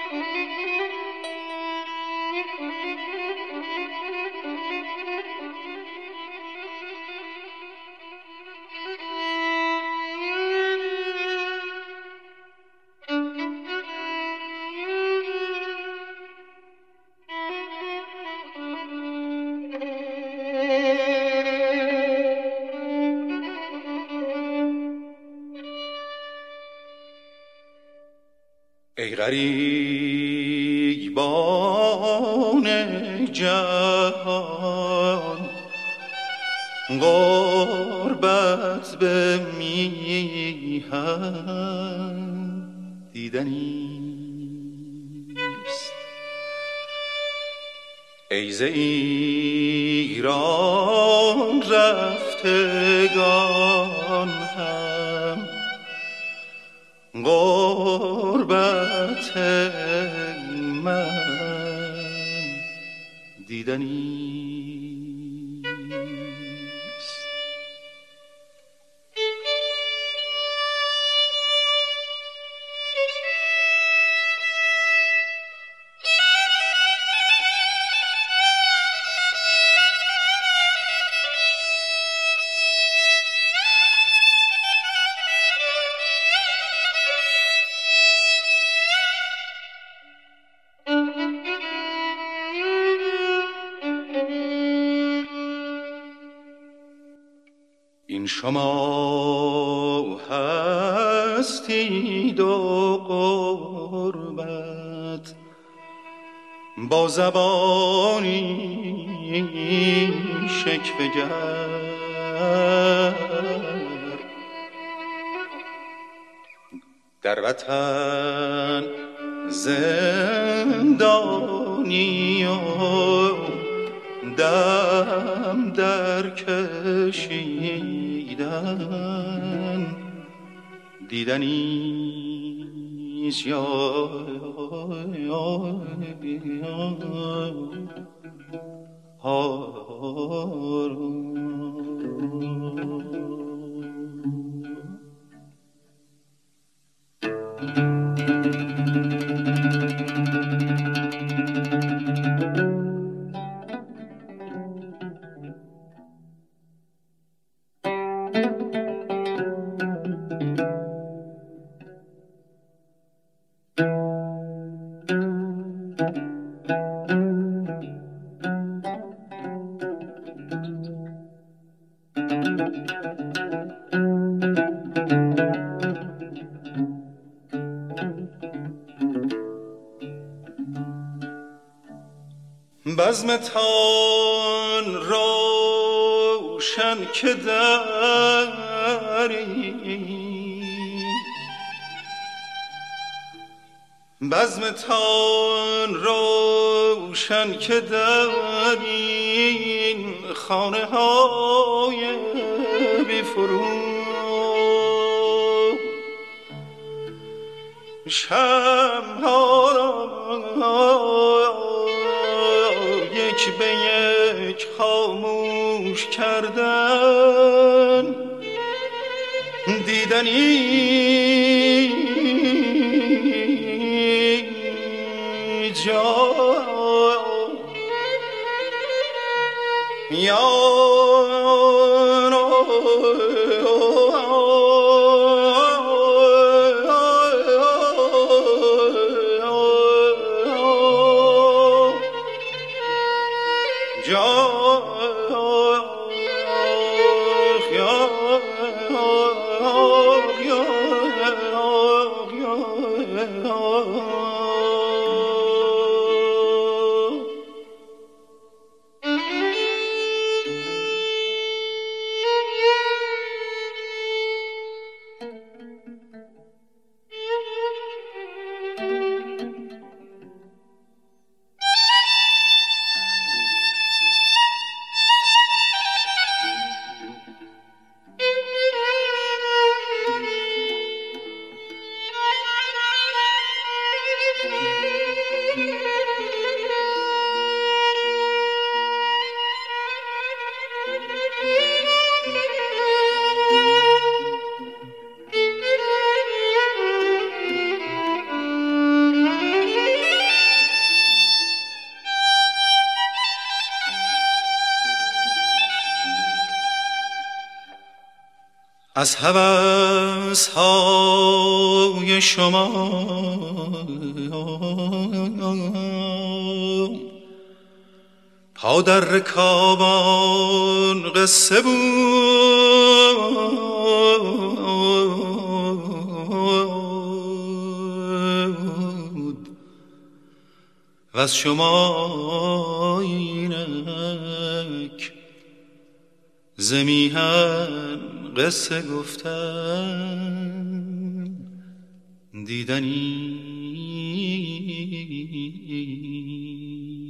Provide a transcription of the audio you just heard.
ای غریبان جهان غربت به میهن دیدنیست. ای ز ایران رفتگان هم غربت من دیدنیست. این شما هستید و غربت با زبانی شکوه‌گر در وطن زندانی و دم در کشیدن دیدنیست. بزمتان روشن که داری، بزمتان روشن که دارین خانه های بی فرو، شمع‌ها یک به یک خاموش کردن دیدنی جا از هوس‌های شما پا در رکابان قصه بود و از شما اینک ز میهن قصه گفتن دیدنی